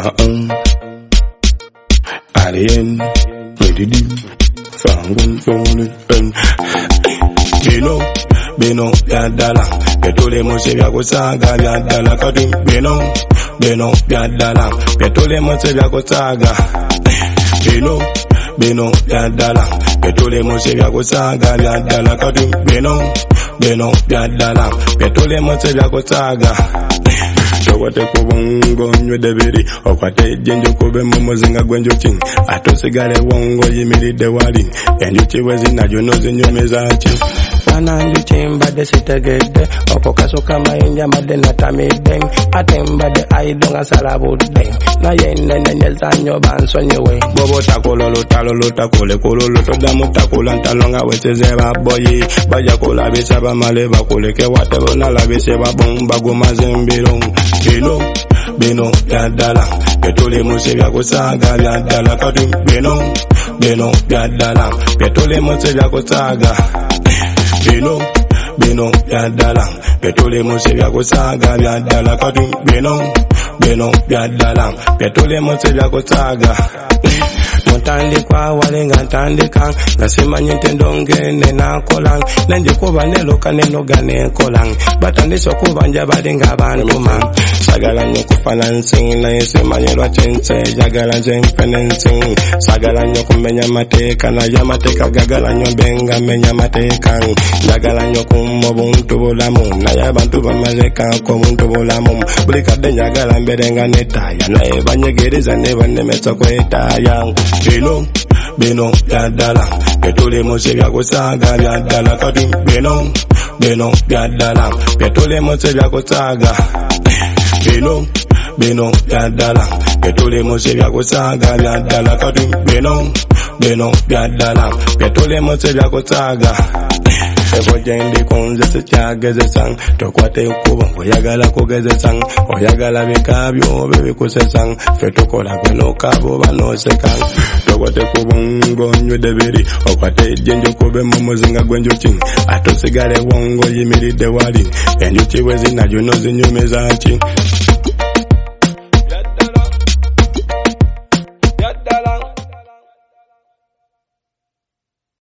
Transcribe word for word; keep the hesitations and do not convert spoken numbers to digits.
uh-uh. Alien, ready to fangun fone en. Bino, bino ya dala. Petole mose vya kusaga vya dala kadu. Bino, bino ya dala. Petole mose vya kusaga. Bino, bino ya dala. Petole mose vya kusaga vya dala kadu. Bino, bino ya dala. Petole mose vya kusaga. Tokwate kubongo nywe debiri okwate jenjo kube momozinga gwenjo ching atosigale wongo yimiride wali enjuchi wezi najo nozi nyumeza chi Ananju chimba de sitegede Opokaso kama inja made natamide Atemba de aidonga salabude Na yene nenye zanyo banso nyewe Bobo takolo lutalo lutakule kululu Todamu takula ntalonga wetezeba boyi Baja kula bisaba maleba kuleke watebo nalabiseba bomba gumazimbilo Bino, bino ya dala Petole mose vya kusaga vya dala kadu Bino, bino ya dala Petole mose vya kusaga Bino, bino ya dala Petole mose vya kusaga vya dala kadu Bino, bino ya dala Petole mose vya kusaga Montandi kwa walinga tandika Nasima nyente ndongene na kolang Nenje kuba nelo kaneno gane kolang Batandi so kuba njabadinga bantuma Sagala nyoku financing Na yese manyelwa chense Jagala jen financing Sagala nyoku menya mateka Na ya mateka gagala nyobenga menya mateka Jagala nyoku mbuntu bolamu Na ya bantu bamazeka komuntu bolamu Bulika denja gala mberenga netaya Na eba nyegeriza neba nemetso kwetaya Bino, bino ya dala Petole mose vya kusaga vya dala kadu Bino, bino ya dala Petole mose vya kusaga Bino, bino ya dala Petole mose vya kusaga vya dala kadu Bino, bino ya dala Petole mose vya kusaga Ebo jendi konze se chageze sang Tokwate ukuba oyagala kugeze sang Oyagala mikabyo bebe kuse sang Feto kola kweno kabo bano sekang Tokwate kubongo nywe debiri Okwate jenjo kube momozinga gwenjo ching Ato sigare wongo yimiride wali Enjuchi wezi na junozi nyumeza ching